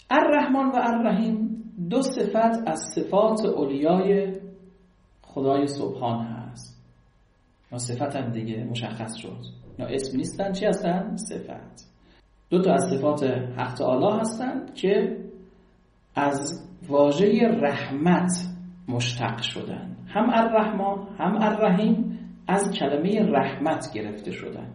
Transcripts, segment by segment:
الرحمن و الرحیم دو صفت از صفات علیای خدای سبحان هست. اینا صفت هم دیگه مشخص شد، اینا اسم نیستن، چی هستن؟ صفت. دو تا از صفات حق تعالی هستن که از واژه رحمت مشتق شدن. هم الرحمن هم الرحیم از کلمه رحمت گرفته شدن.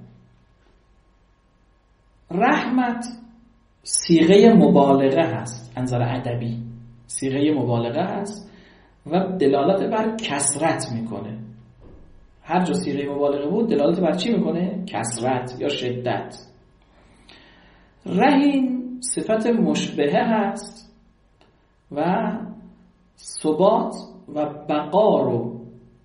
رحمت صیغه مبالغه هست، از نظر ادبی صیغه مبالغه هست و دلالت بر کثرت میکنه. هر جا صیغه مبالغه بود دلالت بر چی میکنه؟ کثرت یا شدت. رحیم صفت مشبهه هست و ثبات و بقا رو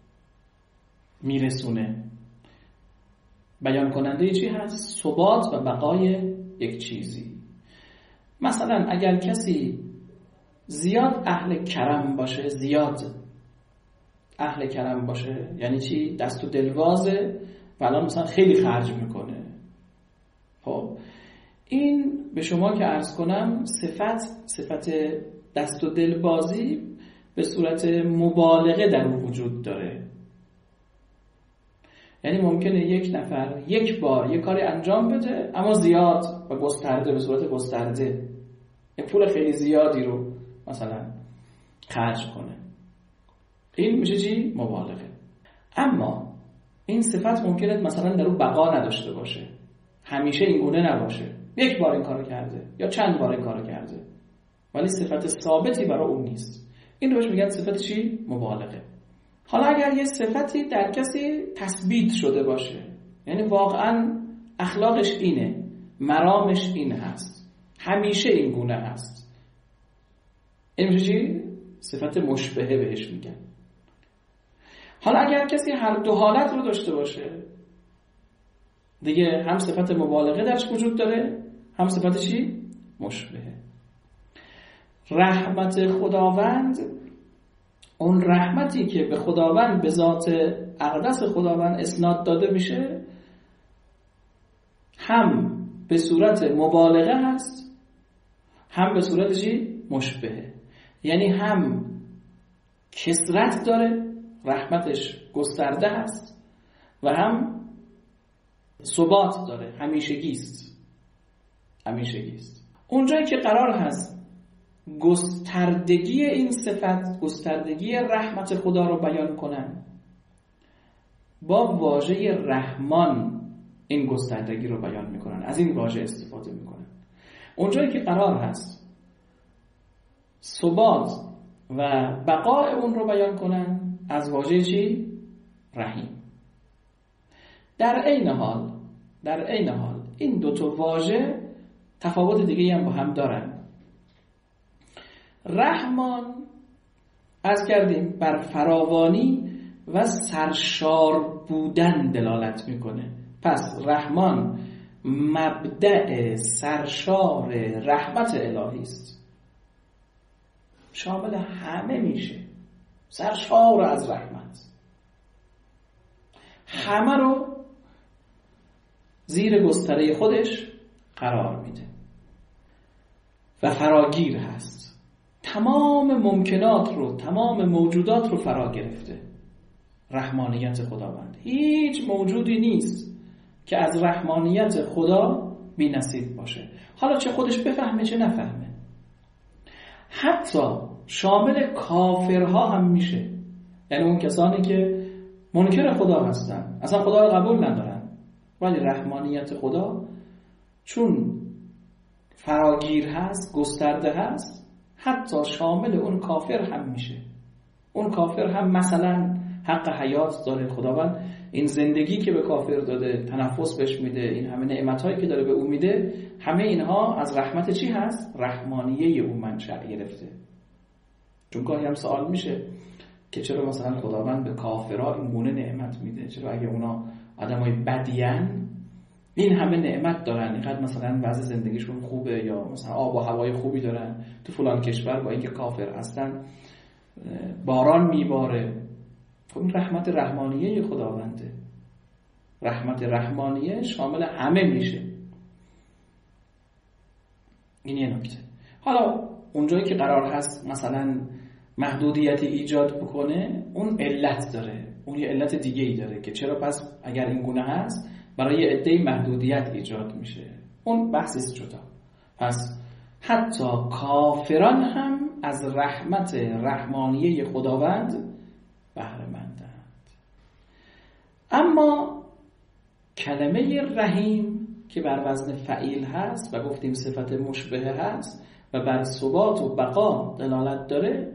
میرسونه. بیان کننده چی هست؟ ثبات و بقای یک چیزی. مثلا اگر کسی زیاد اهل کرم باشه، زیاد اهل کرم باشه یعنی چی؟ دست و دلوازه و الان مثلا خیلی خرج میکنه. خب این به شما که عرض کنم صفت دست و دلبازی به صورت مبالغه در اون وجود داره. یعنی ممکنه یک نفر یک بار یک کاری انجام بده اما زیاد و گسترده، به صورت گسترده یک پول خیلی زیادی رو مثلا خرج کنه. این میشه چی؟ مبالغه. اما این صفت ممکنه مثلا در اون بقا نداشته باشه، همیشه این گونه نباشه، یک بار این کارو کرده یا چند بار این کارو کرده ولی صفت ثابتی برای اون نیست. این روش میگن صفت چی؟ مبالغه. حالا اگر یه صفتی در کسی تثبیت شده باشه، یعنی واقعا اخلاقش اینه، مرامش این هست، همیشه این گونه هست، این میشه چی؟ صفت مشبهه بهش میگن. حالا اگر کسی هر دو حالت رو داشته باشه دیگه، هم صفت مبالغه درش وجود داره هم صفت چی؟ مشبهه. رحمت خداوند، اون رحمتی که به خداوند به ذات اقدس خداوند اسناد داده میشه، هم به صورت مبالغه هست هم به صورت چی؟ مشبهه. یعنی هم کثرت داره، رحمتش گسترده هست و هم ثبات داره، همیشگیست. اونجایی که قرار هست گستردگی این صفت، گستردگی رحمت خدا رو بیان کنن، با واژه رحمان این گستردگی رو بیان میکنن، از این واژه استفاده میکنن. اونجایی که قرار هست ثبات و بقای اون رو بیان کنن، از واژه چی؟ رحیم. در عین حال این دو تا واژه تفاوت دیگه هم با هم دارن. رحمان از کردیم بر فراوانی و سرشار بودن دلالت میکنه. پس رحمان مبدأ سرشار رحمت الهی است، شامل همه میشه، سرشار از رحمت، همه رو زیر گستره خودش قرار میده و فراگیر هست، تمام ممکنات رو، تمام موجودات رو فرا گرفته. رحمانیت خداوند، هیچ موجودی نیست که از رحمانیت خدا بی نصیب باشه، حالا چه خودش بفهمه چه نفهمه. حتی شامل کافرها هم میشه، یعنی اون کسانی که منکر خدا هستن، اصلا خدا رو قبول ندارن، ولی رحمانیت خدا چون فراگیر هست، گسترده هست، حتی شامل اون کافر هم میشه. اون کافر هم مثلا حق حیات داره، خداوند این زندگی که به کافر داده، تنفس بهش میده، این همه نعمتایی که داره به او میده، همه اینها از رحمت چی هست؟ رحمانیه او منشأ گرفته. چون گاهی هم سوال میشه که چرا مثلا خداوند به کافرها این گونه نعمت میده، چرا اگه اونا آدمای بدیان این همه نعمت دارن، اینقدر مثلا وضع زندگیشون خوبه یا مثلا آب و هوای خوبی دارن تو فلان کشور، با اینکه کافر هستن باران میباره. خب این رحمت رحمانیه خداونده. رحمت رحمانیه شامل همه میشه. این یه نکته. حالا اونجایی که قرار هست مثلا محدودیتی ایجاد بکنه، اون علت داره، اون یه علت دیگه ای داره که چرا پس اگر این گونه هست برای یه عده‌ای محدودیت ایجاد میشه، اون بحثیست جدا. پس حتی کافران هم از رحمت رحمانیه خداوند بهره مندند. اما کلمه رحیم که بر وزن فعیل هست و گفتیم صفت مشبه هست و بر ثبات و بقا دلالت داره،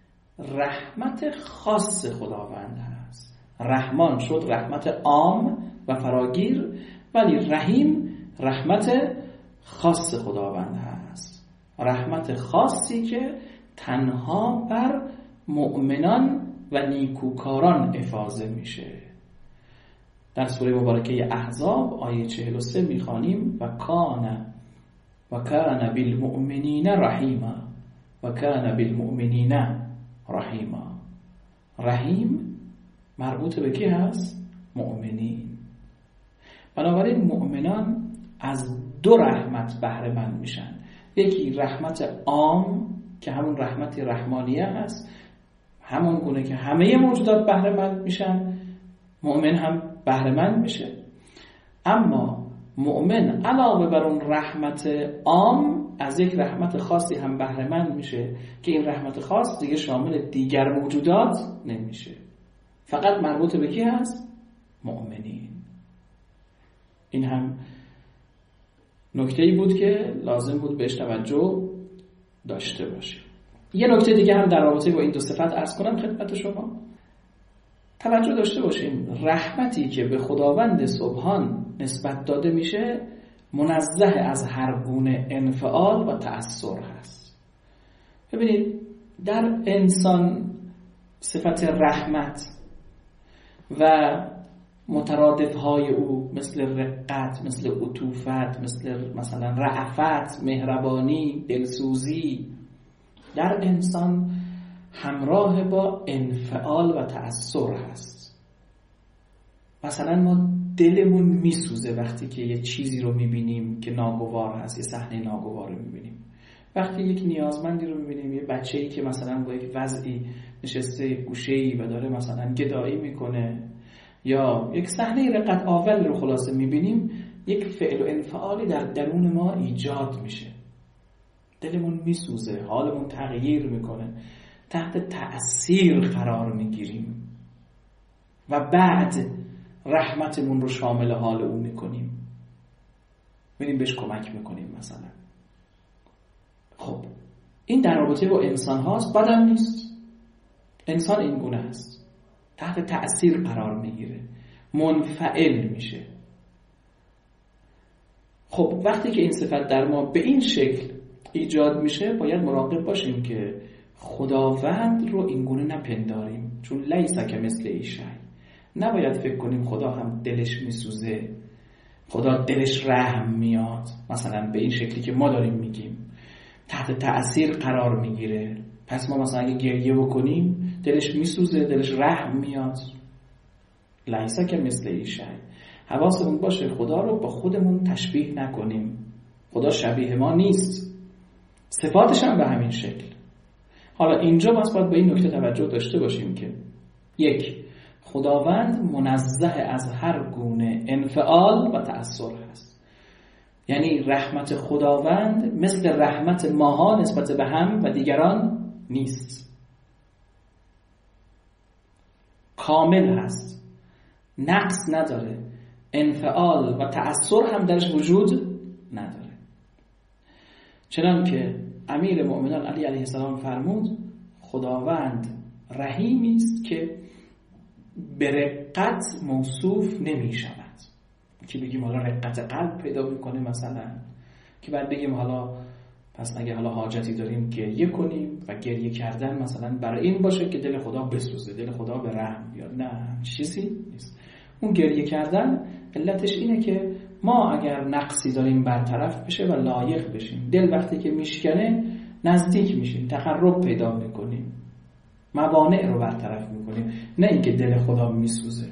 رحمت خاص خداوند هست. رحمان شد رحمت عام و فراگیر، ولی رحیم رحمت خاص خداوند هست، رحمت خاصی که تنها بر مؤمنان و نیکوکاران افاضه میشه. در سوره مبارکه احزاب آیه 43 میخوانیم و کان بالمؤمنین رحیما و کان بالمؤمنین رحیما. رحیم مربوط به کی هست؟ مؤمنین. بنابراین مؤمنان از دو رحمت بهره مند میشن، یکی رحمت عام که همون رحمت رحمانیه هست، همون گونه که همه موجودات بهره مند میشن، مؤمن هم بهره مند میشه. اما مؤمن علاوه بر اون رحمت عام از یک رحمت خاصی هم بهره مند میشه که این رحمت خاص دیگه شامل دیگر موجودات نمیشه، فقط مربوط به کی هست؟ مؤمنین. این هم نکته‌ای بود که لازم بود بهش توجه داشته باشیم. یه نکته دیگه هم در رابطه با این دو صفت عرض کنم خدمت شما. توجه داشته باشیم رحمتی که به خداوند سبحان نسبت داده میشه منزه از هر گونه انفعال و تأثر هست. ببینید در انسان صفت رحمت و مترادفهای او مثل رقت، مثل عطوفت، مثلا رأفت، مهربانی، دلسوزی، در انسان همراه با انفعال و تأثر هست. مثلا ما دلمون میسوزه وقتی که یه چیزی رو میبینیم که ناگوار هست، یه صحنه ناگوار رو میبینیم. وقتی یک نیازمندی رو میبینیم، یه بچه‌ای که مثلا با یک وضعی نشسته گوشه‌ای و داره مثلا گدایی میکنه، یا یک صحنه رقت آور رو خلاصه میبینیم، یک فعل و انفعالی در درون ما ایجاد میشه، دلمون میسوزه، حالمون تغییر میکنه، تحت تأثیر قرار میگیریم و بعد رحمتمون رو شامل حال اون میکنیم، میریم بهش کمک میکنیم مثلا. خب این در رابطه با انسان هاست، بدم نیست. انسان این گونه است، تحت تأثیر قرار میگیره، منفعل میشه. خب وقتی که این صفت در ما به این شکل ایجاد میشه، باید مراقب باشیم که خداوند رو این گونه نپنداریم، چون لیس کمثله شیء. نباید فکر کنیم خدا هم دلش میسوزه، خدا دلش رحم میاد، مثلا به این شکلی که ما داریم میگیم تحت تأثیر قرار میگیره، پس ما مثلا اگه گریه بکنیم دلش میسوزه، دلش رحم میاد. لیس کمثله شیء. حواسمون باشه خدا رو با خودمون تشبیه نکنیم، خدا شبیه ما نیست، صفاتش هم به همین شکل. حالا اینجا باید به این نکته توجه داشته باشیم که یک، خداوند منزه از هر گونه انفعال و تأثر هست، یعنی رحمت خداوند مثل رحمت ماها نسبت به هم و دیگران نیست، کامل هست، نقص نداره، انفعال و تأثر هم درش وجود نداره. چنانکه امیر مؤمنان علی علیه السلام فرمود خداوند رحیمی است که به رقت موصوف نمی شود، که بگیم حالا رقت قلب پیدا میکنه مثلا، که بعد بگیم حالا پس اگه حالا حاجتی داریم گریه کنیم و گریه کردن مثلا برای این باشه که دل خدا بسوزه، دل خدا به رحم بیاد، نه، چیزی نیست. اون گریه کردن علتش اینه که ما اگر نقصی داریم برطرف بشه و لایق بشیم. دل وقتی که میشکنه نزدیک میشیم، تقرب پیدا میکنیم، موانع رو برطرف میکنیم، نه اینکه دل خدا میسوزه.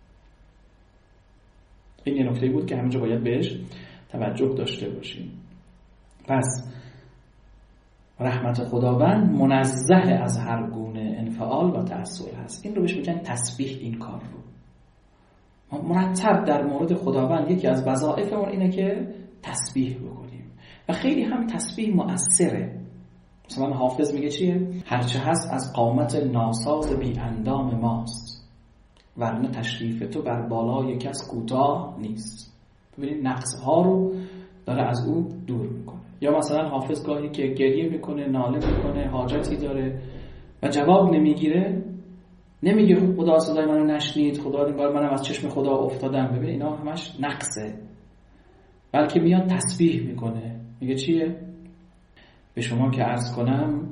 این یه نکته بود که همینجا باید بهش توجه داشته باشیم. پس رحمت خداوند منزه از هر گونه انفعال و تعسل هست. این رو بهش میگن تسبیح. این کار رو ما مرتب در مورد خداوند یکی از وظایفمون اینه که تسبیح بکنیم و خیلی هم تسبیح مؤثره. مثلا حافظ میگه چیه؟ هرچه هست از قامت ناساز بی اندام ماست، ورنه تشریف تو بر بالای کس کوتاه نیست. ببینید نقص ها رو داره از او دور میکنه. یا مثلا حافظ گاهی که گریه میکنه، ناله میکنه، حاجتی داره و جواب نمیگیره، نمیگه خدا صدای منو نشنید، خدا انگار منم از چشم خدا افتادم. ببین اینا همش نقصه. بلکه میاد تسبیح میکنه، میگه چیه؟ به شما که عرض کنم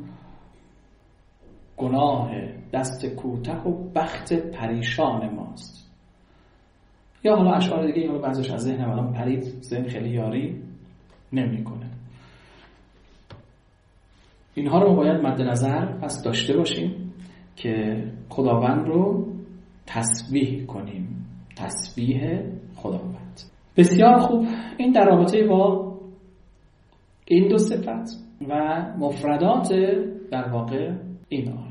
گناه دست کوته و بخت پریشان ماست. یا حالا اشعار دیگه، حالا بعضیش از ذهنم الان پرید، ذهن خیلی یاری نمیکنه. اینها رو باید مد نظر پس داشته باشیم که خداوند رو تسبیح کنیم. تسبیح خداوند. بسیار خوب. این در رابطه با این دو صفت و مفردات در واقع این آیه.